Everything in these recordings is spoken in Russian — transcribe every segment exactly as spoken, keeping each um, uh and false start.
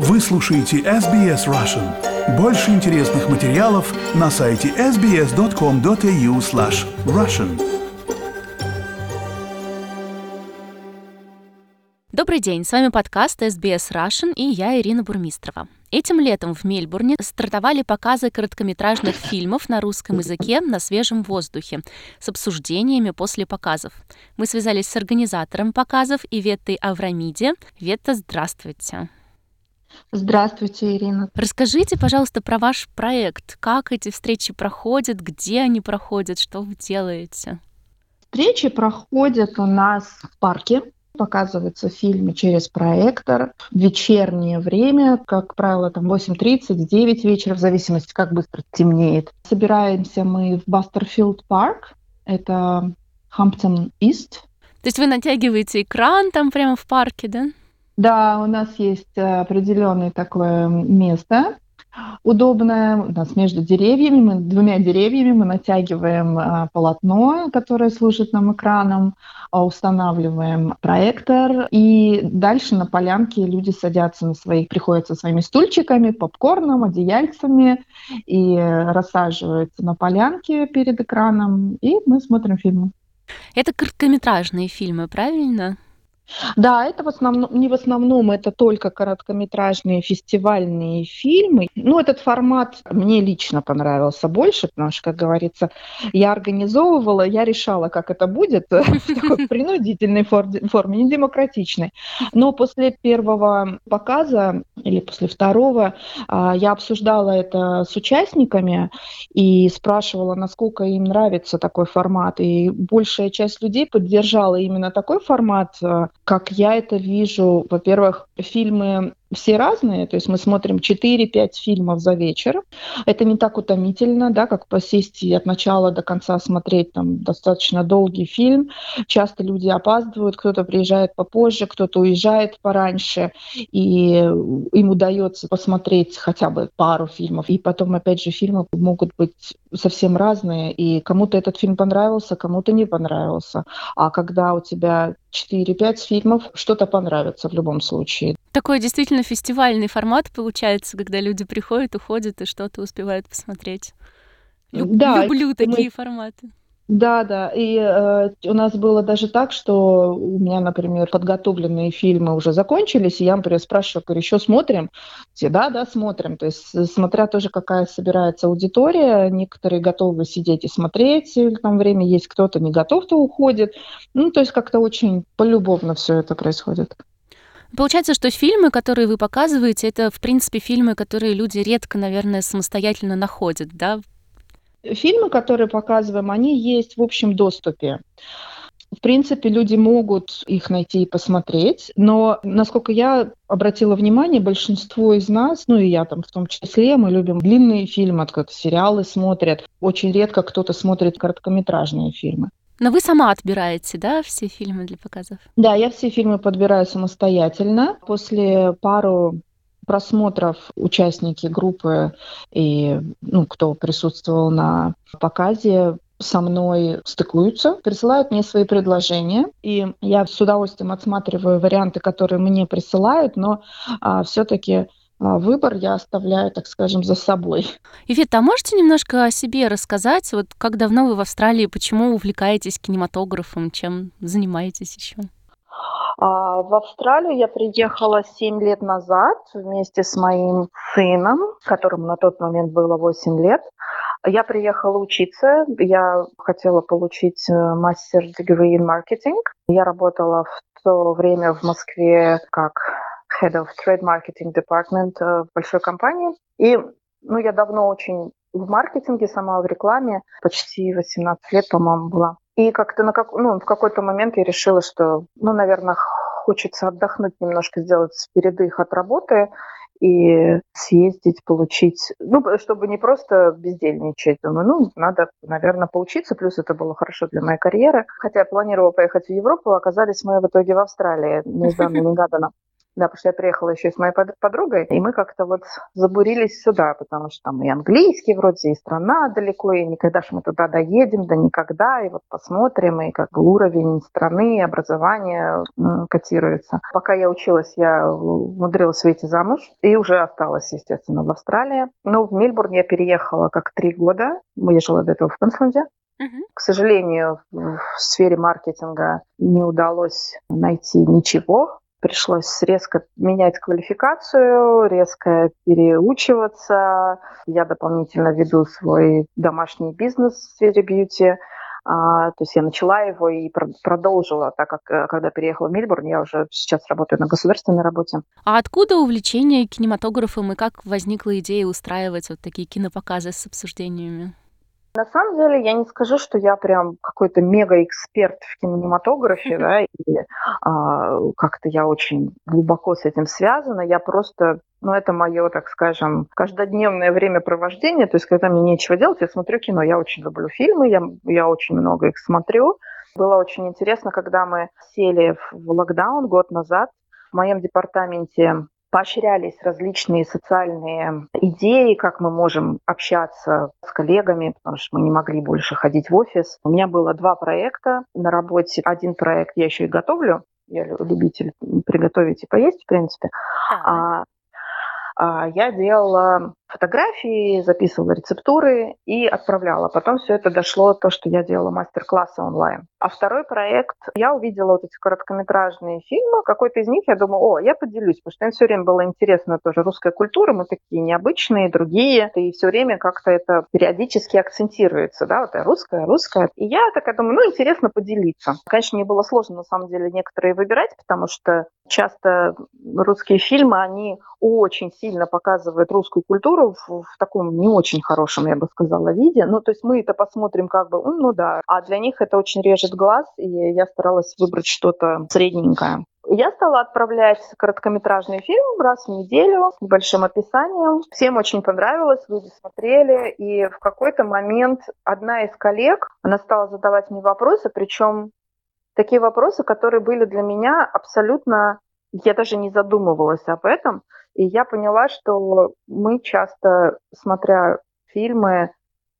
Вы слушаете эс би эс Russian. Больше интересных материалов на сайте эс би эс точка ком точка эй ю слэш Russian. Добрый день, с вами подкаст эс би эс Russian и я, Ирина Бурмистрова. Этим летом в Мельбурне стартовали показы короткометражных фильмов на русском языке на свежем воздухе с обсуждениями после показов. Мы связались с организатором показов Иветтой Аврамиди. Ветта, здравствуйте. Здравствуйте, Ирина. Расскажите, пожалуйста, про ваш проект. Как эти встречи проходят, где они проходят, что вы делаете? Встречи проходят у нас в парке. Показываются фильмы через проектор в вечернее время, как правило, там восемь тридцать, девять вечера, в зависимости, как быстро темнеет. Собираемся мы в Бастерфилд парк, это Хамптон-Ист. То есть вы натягиваете экран там прямо в парке, да? Да, у нас есть определенное такое место, удобное. У нас между деревьями, мы двумя деревьями мы натягиваем а, полотно, которое служит нам экраном, а, устанавливаем проектор, и дальше на полянке люди садятся на своих, приходят со своими стульчиками, попкорном, одеяльцами и рассаживаются на полянке перед экраном, и мы смотрим фильмы. Это короткометражные фильмы, правильно? Да, это в основном, не в основном, это только короткометражные фестивальные фильмы. Ну, этот формат мне лично понравился больше, потому что, как говорится, я организовывала, я решала, как это будет в такой принудительной форме, не демократичной. Но после первого показа или после второго я обсуждала это с участниками и спрашивала, насколько им нравится такой формат. И большая часть людей поддержала именно такой формат, как я это вижу. Во-первых, фильмы все разные, то есть мы смотрим четыре-пять фильмов за вечер. Это не так утомительно, да, как посесть и от начала до конца смотреть там достаточно долгий фильм. Часто люди опаздывают, кто-то приезжает попозже, кто-то уезжает пораньше, и им удается посмотреть хотя бы пару фильмов. И потом, опять же, фильмы могут быть совсем разные, и кому-то этот фильм понравился, кому-то не понравился. А когда у тебя четыре-пять фильмов, что-то понравится в любом случае. Такой действительно фестивальный формат получается, когда люди приходят, уходят и что-то успевают посмотреть. Люб- Да, люблю мы- такие форматы. Да, да. И э, у нас было даже так, что у меня, например, подготовленные фильмы уже закончились, и я, например, спрашиваю, говорю, еще смотрим? Все, да, да, смотрим. То есть, э, смотря тоже, какая собирается аудитория, некоторые готовы сидеть и смотреть, или там время есть, кто-то не готов, то уходит. Ну, то есть, как-то очень полюбовно все это происходит. Получается, что фильмы, которые вы показываете, это, в принципе, фильмы, которые люди редко, наверное, самостоятельно находят, да? Фильмы, которые показываем, они есть в общем доступе. В принципе, люди могут их найти и посмотреть, но, насколько я обратила внимание, большинство из нас, ну и я там в том числе, мы любим длинные фильмы, как сериалы смотрят. Очень редко кто-то смотрит короткометражные фильмы. Но вы сама отбираете, да, все фильмы для показов? Да, я все фильмы подбираю самостоятельно. После пару просмотров участники группы и ну, кто присутствовал на показе со мной стыкуются, присылают мне свои предложения, и я с удовольствием отсматриваю варианты, которые мне присылают, но а, все-таки а, выбор я оставляю, так скажем, за собой. Ивета, а можете немножко о себе рассказать? Вот как давно вы в Австралии, почему увлекаетесь кинематографом, чем занимаетесь еще? А, В Австралию я приехала семь лет назад вместе с моим сыном, которому на тот момент было восемь лет. Я приехала учиться, я хотела получить мастер degree in marketing. Я работала в то время в Москве как head of trade marketing department в большой компании. И ну, я давно очень в маркетинге, сама в рекламе, почти восемнадцать лет, по-моему, была. И как-то на как, ну, в какой-то момент я решила, что, ну, наверное, хочется отдохнуть немножко, сделать передых от работы и съездить, получить, ну, чтобы не просто бездельничать. Думаю, ну, надо, наверное, поучиться, плюс это было хорошо для моей карьеры. Хотя я планировала поехать в Европу, оказались мы в итоге в Австралии, нежданно-негаданно. Да, потому что я приехала еще с моей под- подругой, и мы как-то вот забурились сюда, потому что там и английский вроде, и страна далеко, и никогда ж мы туда доедем, да никогда, и вот посмотрим, и как бы уровень страны, и образования м, котируется. Пока я училась, я умудрилась выйти замуж, и уже осталась, естественно, в Австралии. Но в Мельбурн я переехала как три года, я жила до этого в Квинсленде. Мгм. К сожалению, в сфере маркетинга не удалось найти ничего. Пришлось резко менять квалификацию, резко переучиваться. Я дополнительно веду свой домашний бизнес в сфере бьюти. А, то есть я начала его и пр- продолжила, так как э, когда переехала в Мельбурн, я уже сейчас работаю на государственной работе. А откуда увлечение кинематографом и как возникла идея устраивать вот такие кинопоказы с обсуждениями? На самом деле, я не скажу, что я прям какой-то мега-эксперт в кинематографе, да, и а, как-то я очень глубоко с этим связана. Я просто, ну, это мое, так скажем, каждодневное времяпровождение. То есть, когда мне нечего делать, я смотрю кино. Я очень люблю фильмы, я, я очень много их смотрю. Было очень интересно, когда мы сели в локдаун год назад. В моем департаменте поощрялись различные социальные идеи, как мы можем общаться с коллегами, потому что мы не могли больше ходить в офис. У меня было два проекта на работе. Один проект я еще и готовлю. Я любитель приготовить и поесть, в принципе. Так. А, а я делала фотографии, записывала рецептуры и отправляла. Потом все это дошло до того, что я делала мастер-классы онлайн. А второй проект, я увидела вот эти короткометражные фильмы. Какой-то из них я думаю, о, я поделюсь, потому что им все время было интересно тоже русская культура, мы такие необычные, другие. И все время как-то это периодически акцентируется, да, вот русская, русская. И я такая думаю, ну, интересно поделиться. Конечно, мне было сложно, на самом деле, некоторые выбирать, потому что часто русские фильмы, они очень сильно показывают русскую культуру в, в таком не очень хорошем, я бы сказала, виде. Ну, то есть мы это посмотрим как бы, ну да, а для них это очень режет глаз, и я старалась выбрать что-то средненькое. Я стала отправлять короткометражный фильм раз в неделю с небольшим описанием. Всем очень понравилось, люди смотрели, и в какой-то момент одна из коллег, она стала задавать мне вопросы, причем такие вопросы, которые были для меня абсолютно... Я даже не задумывалась об этом, и я поняла, что мы часто, смотря фильмы,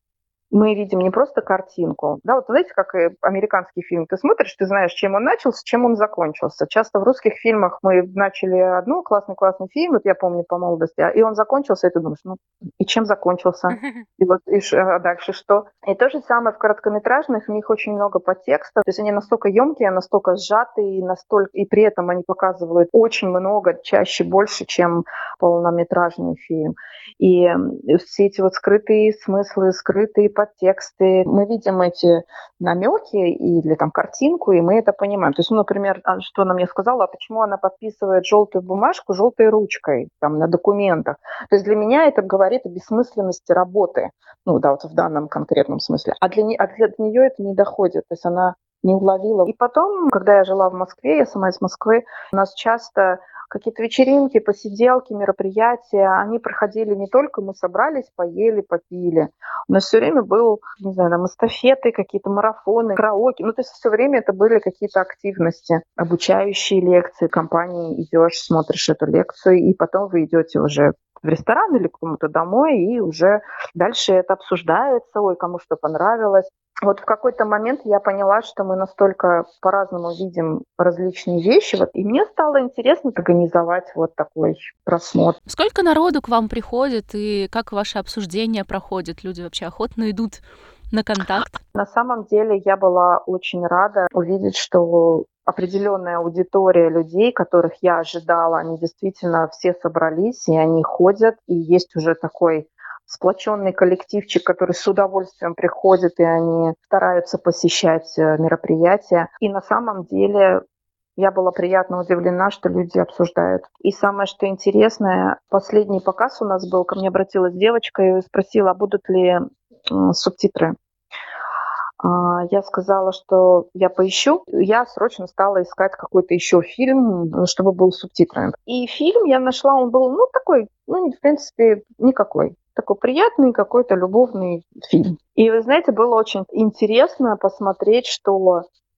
мы видим не просто картинку. Да, вот знаете, как и американский фильм. Ты смотришь, ты знаешь, чем он начался, чем он закончился. Часто в русских фильмах мы начали одну классный-классный фильм, вот я помню по молодости, и он закончился, и ты думаешь, ну, и чем закончился? И вот и ш- а дальше что? И то же самое в короткометражных, в них очень много подтекста. То есть они настолько емкие, настолько сжатые, и, настолько, и при этом они показывают очень много, чаще больше, чем полнометражный фильм. И м, все эти вот скрытые смыслы, скрытые подтексты, мы видим эти намеки или там картинку, и мы это понимаем. То есть, ну, например, а, что она мне сказала, а почему она подписывает желтую бумажку желтой ручкой там на документах. То есть для меня это говорит о бессмысленности работы, ну да, вот в данном конкретном смысле. А для, не, а для нее это не доходит, то есть она не уловила. И потом, когда я жила в Москве, я сама из Москвы, у нас часто какие-то вечеринки, посиделки, мероприятия, они проходили не только мы собрались, поели, попили. У нас все время был, не знаю, там эстафеты, какие-то марафоны, караоке. Ну, то есть все время это были какие-то активности, обучающие лекции. В компании идешь, смотришь эту лекцию, и потом вы идете уже в ресторан или к кому-то домой, и уже дальше это обсуждается, ой, кому что понравилось. Вот в какой-то момент я поняла, что мы настолько по-разному видим различные вещи, вот, и мне стало интересно организовать вот такой просмотр. Сколько народу к вам приходит и как ваши обсуждения проходят? Люди вообще охотно идут на контакт? На самом деле я была очень рада увидеть, что определенная аудитория людей, которых я ожидала, они действительно все собрались, и они ходят, и есть уже такой сплоченный коллективчик, который с удовольствием приходит, и они стараются посещать э, мероприятия. И на самом деле я была приятно удивлена, что люди обсуждают. И самое, что интересное, последний показ у нас был, ко мне обратилась девочка и спросила, а будут ли м, субтитры. А, Я сказала, что я поищу. Я срочно стала искать какой-то еще фильм, чтобы был с субтитрами. И фильм я нашла, он был, ну, такой, ну, в принципе, никакой. Такой приятный какой-то любовный фильм. И, вы знаете, было очень интересно посмотреть, что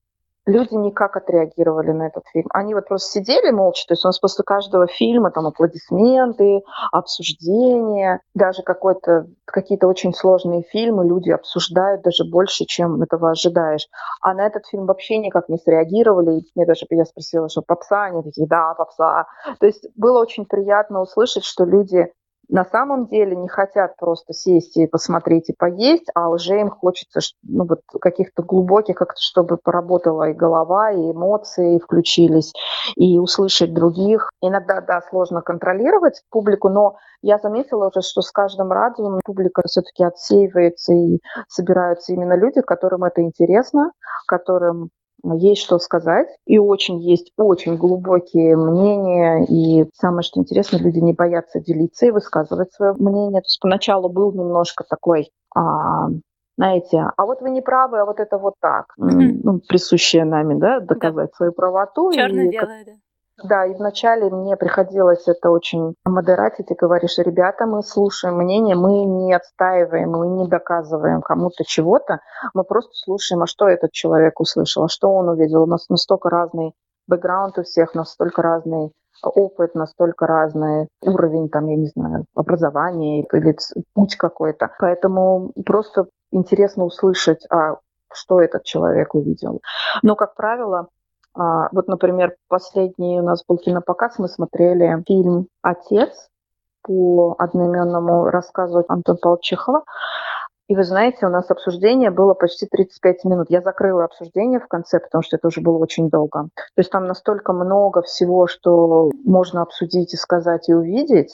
люди никак отреагировали на этот фильм. Они вот просто сидели молча, то есть у нас после каждого фильма там аплодисменты, обсуждения, даже какой-то, какие-то очень сложные фильмы люди обсуждают даже больше, чем этого ожидаешь. А на этот фильм вообще никак не среагировали. И мне даже, я спросила, что попса, они такие, да, попса. То есть было очень приятно услышать, что люди на самом деле не хотят просто сесть и посмотреть и поесть, а уже им хочется ну, вот каких-то глубоких, как-то чтобы поработала и голова, и эмоции включились, и услышать других. Иногда, да, сложно контролировать публику, но я заметила уже, что с каждым разом публика все-таки отсеивается и собираются именно люди, которым это интересно, которым есть что сказать, и очень есть очень глубокие мнения, и самое, что интересно, люди не боятся делиться и высказывать свое мнение. То есть поначалу был немножко такой, а, знаете, а вот вы не правы, а вот это вот так, mm-hmm. ну, присущее нами, да, доказать да. свою правоту. Черно-белое, да. Да, и вначале мне приходилось это очень модератить и говоришь, ребята, мы слушаем мнение, мы не отстаиваем, мы не доказываем кому-то чего-то, мы просто слушаем, а что этот человек услышал, а что он увидел. У нас настолько разный бэкграунд у всех, настолько разный опыт, настолько разный уровень, там, я не знаю, образования или путь какой-то. Поэтому просто интересно услышать, а что этот человек увидел. Но, как правило, А, вот, например, последний у нас был кинопоказ, мы смотрели фильм «Отец» по одноименному рассказу Антона Павловича Чехова. И вы знаете, у нас обсуждение было почти тридцать пять минут. Я закрыла обсуждение в конце, потому что это уже было очень долго. То есть там настолько много всего, что можно обсудить и сказать, и увидеть.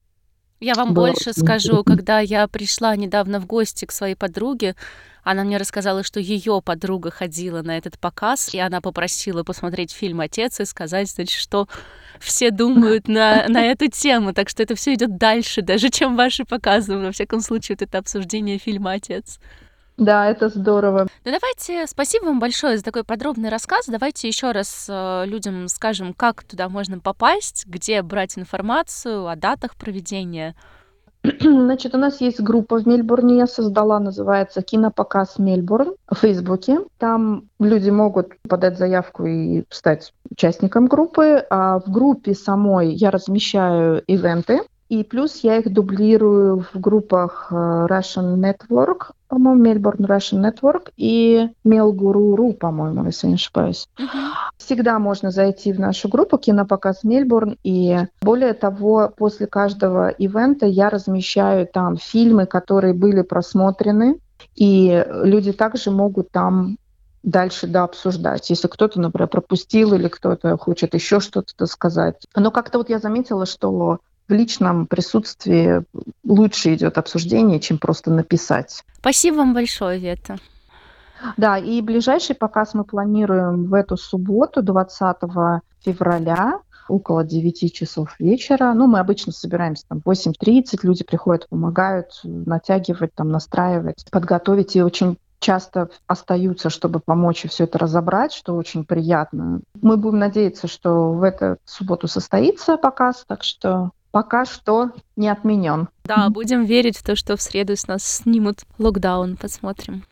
Я вам было больше скажу, когда я пришла недавно в гости к своей подруге, она мне рассказала, что ее подруга ходила на этот показ, и она попросила посмотреть фильм «Отец» и сказать, значит, что все думают на, на эту тему, так что это все идет дальше, даже чем ваши показы. Во всяком случае, вот это обсуждение фильма «Отец». Да, это здорово. Ну давайте, спасибо вам большое за такой подробный рассказ. Давайте еще раз э, людям скажем, как туда можно попасть, где брать информацию о датах проведения. Значит, у нас есть группа в Мельбурне, я создала, называется «Кинопоказ Мельбурн» в Фейсбуке. Там люди могут подать заявку и стать участником группы. А в группе самой я размещаю ивенты. И плюс я их дублирую в группах Russian Network, по-моему, Melbourne Russian Network и Melguru.ru, по-моему, если не ошибаюсь. Uh-huh. Всегда можно зайти в нашу группу «Кинопоказ Мельбурн», и более того, после каждого ивента я размещаю там фильмы, которые были просмотрены, и люди также могут там дальше да, обсуждать, если кто-то, например, пропустил или кто-то хочет еще что-то сказать. Но как-то вот я заметила, что в личном присутствии лучше идет обсуждение, чем просто написать. Спасибо вам большое, Вета. Да, и ближайший показ мы планируем в эту субботу, двадцатого февраля, около девяти часов вечера. Ну, мы обычно собираемся там в восемь тридцать, люди приходят, помогают натягивать, там, настраивать, подготовить, и очень часто остаются, чтобы помочь и все это разобрать, что очень приятно. Мы будем надеяться, что в эту субботу состоится показ, так что пока что не отменен. Да, будем верить в то, что в среду с нас снимут локдаун. Посмотрим.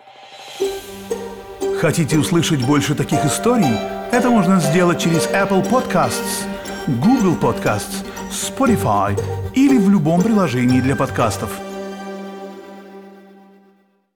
Хотите услышать больше таких историй? Это можно сделать через Apple Podcasts, Google Podcasts, Spotify или в любом приложении для подкастов.